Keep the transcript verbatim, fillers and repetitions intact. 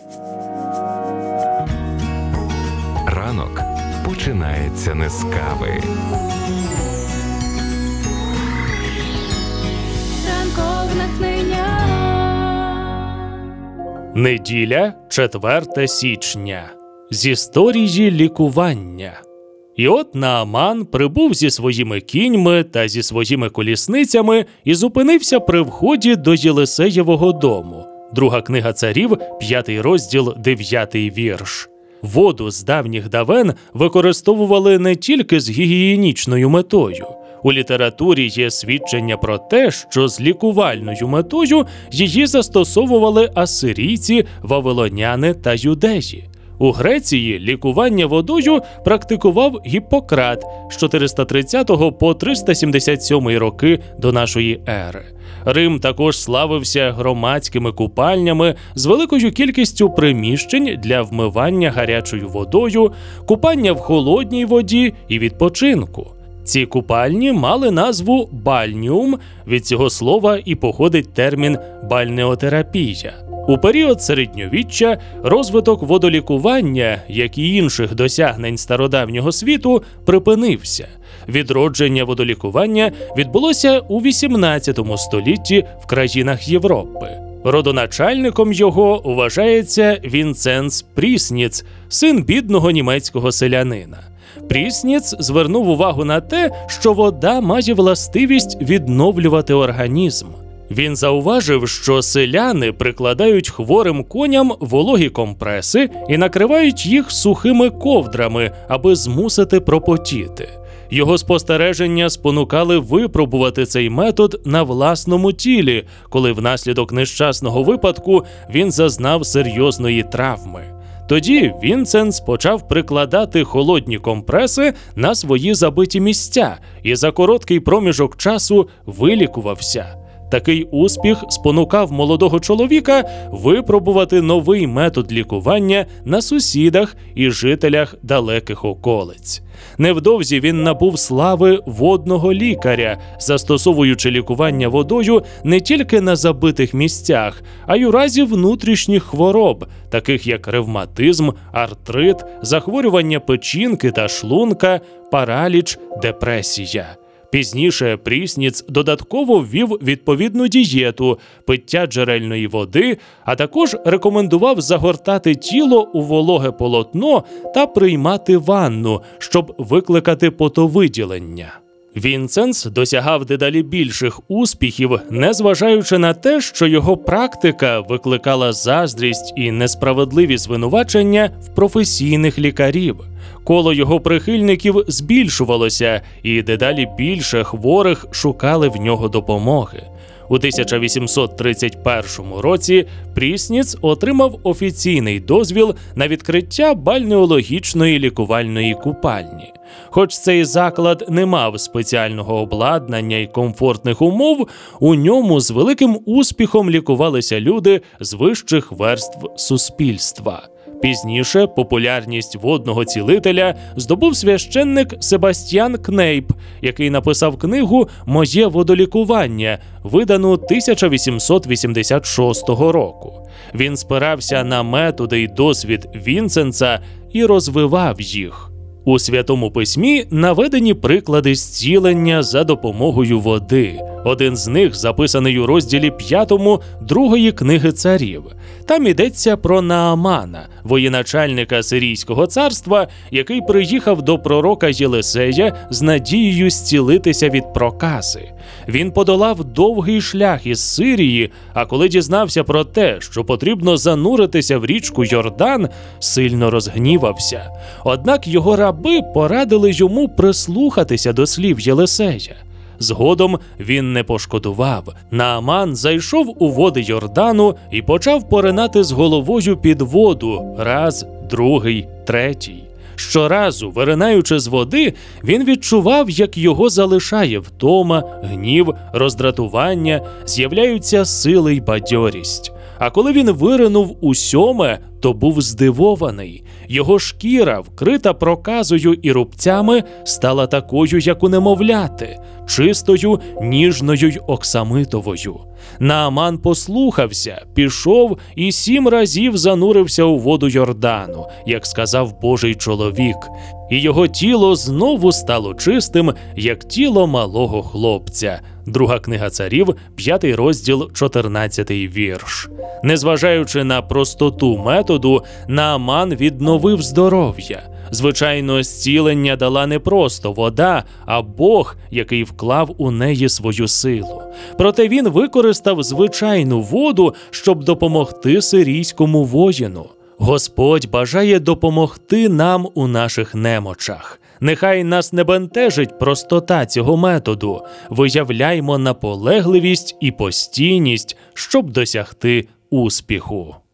Ранок починається не з кави. Ранкове натхнення. Неділя, четверте січня. З історії лікування. І от Нааман прибув зі своїми кіньми та зі своїми колісницями і зупинився при вході до Єлисеєвого дому. Друга книга царів, п'ятий розділ, дев'ятий вірш. Воду з давніх давен використовували не тільки з гігієнічною метою. У літературі є свідчення про те, що з лікувальною метою її застосовували асирійці, вавилоняни та юдеї. У Греції лікування водою практикував Гіппократ з чотириста тридцятого по триста сімдесят сьомий роки до нашої ери. Рим також славився громадськими купальнями з великою кількістю приміщень для вмивання гарячою водою, купання в холодній воді і відпочинку. Ці купальні мали назву бальніум, від цього слова і походить термін бальнеотерапія. У період середньовіччя розвиток водолікування, як і інших досягнень стародавнього світу, припинився. Відродження водолікування відбулося у вісімнадцятому столітті в країнах Європи. Родоначальником його вважається Вінценц Прісніц, син бідного німецького селянина. Прісніц звернув увагу на те, що вода має властивість відновлювати організм. Він зауважив, що селяни прикладають хворим коням вологі компреси і накривають їх сухими ковдрами, аби змусити пропотіти. Його спостереження спонукали випробувати цей метод на власному тілі, коли внаслідок нещасного випадку він зазнав серйозної травми. Тоді Вінценц почав прикладати холодні компреси на свої забиті місця і за короткий проміжок часу вилікувався. Такий успіх спонукав молодого чоловіка випробувати новий метод лікування на сусідах і жителях далеких околиць. Невдовзі він набув слави водного лікаря, застосовуючи лікування водою не тільки на забитих місцях, а й у разі внутрішніх хвороб, таких як ревматизм, артрит, захворювання печінки та шлунка, параліч, депресія. Пізніше Прісніц додатково ввів відповідну дієту, пиття джерельної води, а також рекомендував загортати тіло у вологе полотно та приймати ванну, щоб викликати потовиділення. Вінценц досягав дедалі більших успіхів, незважаючи на те, що його практика викликала заздрість і несправедливі звинувачення в професійних лікарів. Коло його прихильників збільшувалося, і дедалі більше хворих шукали в нього допомоги. У тисяча вісімсот тридцять першому році Прісніц отримав офіційний дозвіл на відкриття бальнеологічної лікувальної купальні. Хоч цей заклад не мав спеціального обладнання і комфортних умов, у ньому з великим успіхом лікувалися люди з вищих верств суспільства. Пізніше популярність водного цілителя здобув священник Себастьян Кнейп, який написав книгу «Моє водолікування», видану тисяча вісімсот вісімдесят шостого року. Він спирався на методи й досвід Вінценца і розвивав їх. У Святому Письмі наведені приклади зцілення за допомогою води. Один з них записаний у розділі п'ятому другої книги царів. Там йдеться про Наамана, воєначальника Сирійського царства, який приїхав до пророка Єлисея з надією зцілитися від прокази. Він подолав довгий шлях із Сирії, а коли дізнався про те, що потрібно зануритися в річку Йордан, сильно розгнівався. Однак його раби порадили йому прислухатися до слів Єлисея. Згодом він не пошкодував. Нааман зайшов у води Йордану і почав поринати з головою під воду раз, другий, третій. Щоразу, виринаючи з води, він відчував, як його залишає втома, гнів, роздратування, з'являються сили й бадьорість. А коли він виринув у сьоме, то був здивований. Його шкіра, вкрита проказою і рубцями, стала такою, як у немовляти, чистою, ніжною й оксамитовою. Нааман послухався, пішов і сім разів занурився у воду Йордану, як сказав Божий чоловік, і його тіло знову стало чистим, як тіло малого хлопця. Друга книга царів, п'ятий розділ, чотирнадцятий вірш. Незважаючи на простоту методу, Нааман відновив здоров'я. Звичайно, зцілення дала не просто вода, а Бог, який вклав у неї свою силу. Проте він використав звичайну воду, щоб допомогти сирійському воїну. Господь бажає допомогти нам у наших немочах. Нехай нас не бентежить простота цього методу. Виявляймо наполегливість і постійність, щоб досягти успіху.